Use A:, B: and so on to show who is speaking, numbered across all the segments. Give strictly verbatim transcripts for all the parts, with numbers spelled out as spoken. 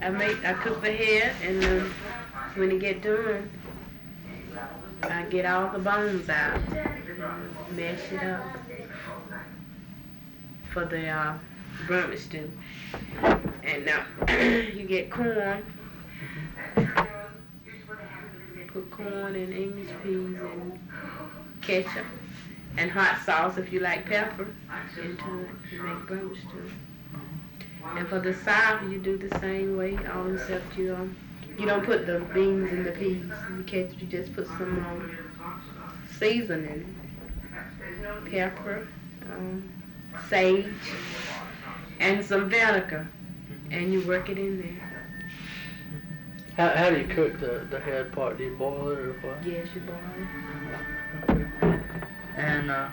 A: I make, I cook the head, and um, when it get done, I get all the bones out and mash it up for the uh, brunch stew. And now you get corn, put corn and English peas and ketchup and hot sauce if you like pepper into it to make brunch stew. And for the South, you do the same way, all except you um, you don't put the beans and the peas and the ketchup. You just put some um, seasoning, pepper, um, sage, and some vinegar, and you work it in there.
B: How how do you cook the the head part? Do you boil it or what?
A: Yes, you boil it.
B: Okay. And uh,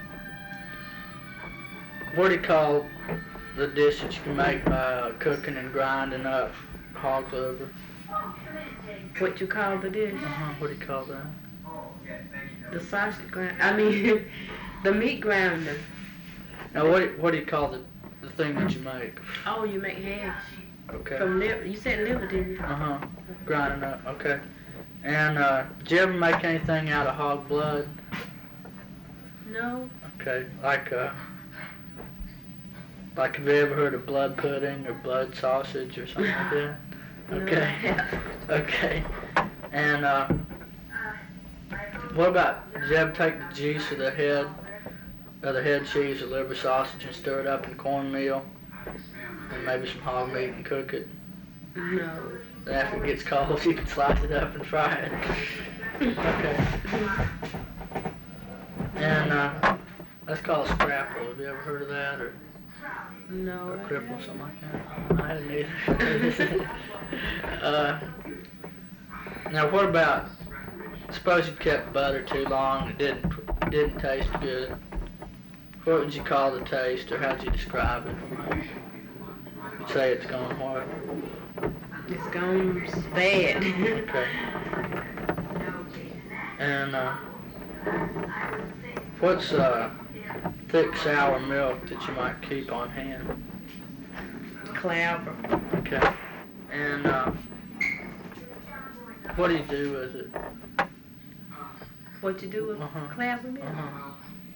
B: what do you call the dish that you can make by uh, cooking and grinding up hog liver?
A: What you call the dish?
B: Uh-huh. What do you call that?
A: The sausage grind. I mean, the meat grinder.
B: Now, what do, what do you call the the thing that you make?
A: Oh, you make hash.
B: Okay.
A: From liver. You said liver, didn't you?
B: Uh-huh. Grinding up. Okay. And uh, did you ever make anything out of hog blood?
A: No.
B: Okay. Like uh, like have you ever heard of blood pudding or blood sausage or something like that? Okay.
A: No.
B: Okay. And uh, what about, did you ever take the juice of the head, of the head cheese or liver sausage and stir it up in cornmeal and maybe some hog meat and cook it?
A: No.
B: Then after it gets cold, you can slice it up and fry it. Okay. And uh, that's called a scrapple. Have you ever heard of that? Or
A: No.
B: or a cripple, something like that? I hadn't either. uh, now what about, suppose you kept butter too long, it didn't, didn't taste good. What would you call the taste, or how would you describe it? You'd say it's gone what?
A: It's gone bad.
B: Okay. And uh, what's uh, thick sour milk that you might keep on hand?
A: Clabber.
B: Okay. And uh, what do you do with it?
A: What you do with
B: Uh-huh.
A: clabber milk?
B: Uh-huh.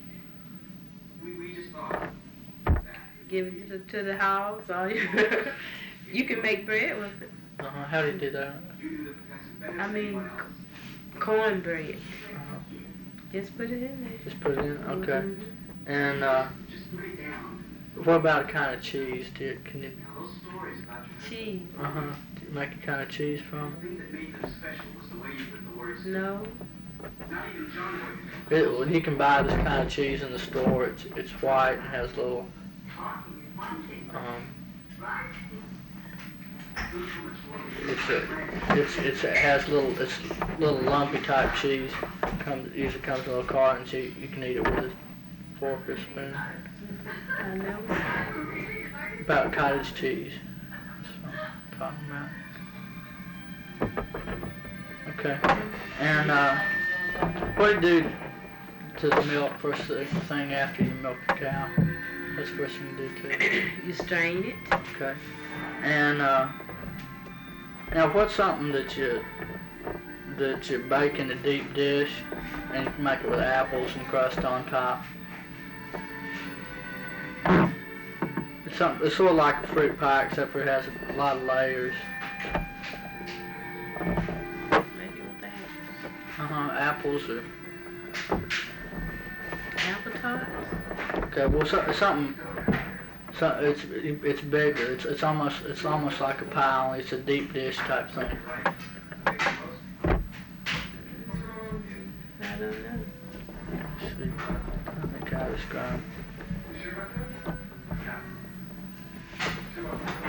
A: Give it to the, to the hogs, or you, you can make bread with it.
B: Uh-huh. How do you do that?
A: I mean, cornbread.
B: Uh-huh.
A: Just put it in there.
B: Just put it in? Okay.
A: Mhm.
B: And uh, what about a kind of cheese? Do you, can you,
A: Cheese.
B: uh-huh, do you make a kind of cheese from it?
A: No.
B: It, well, you can buy this kind of cheese in the store. It's it's white and has little, um, it's a, it's it's it has little it's little lumpy type cheese. Comes usually comes in little cartons. So you, you can eat it with a fork or spoon.
A: I know.
B: About cottage cheese. That's what I'm talking about. Okay. And uh, what do you do to the milk first thing after you milk the cow? What's the first thing you do to it?
A: You strain it.
B: Okay. And uh, now what's something that you that you bake in a deep dish and you can make it with apples and crust on top? It's something. It's sort of like a fruit pie, except for it has a lot of layers.
A: Make it with apples.
B: Uh huh. Apples or.
A: Apple tarts.
B: Okay. Well, so, something. So it's it's bigger. It's it's almost it's almost like a pie, only it's a deep dish type thing.
A: I don't know.
B: Let's see. I think I described.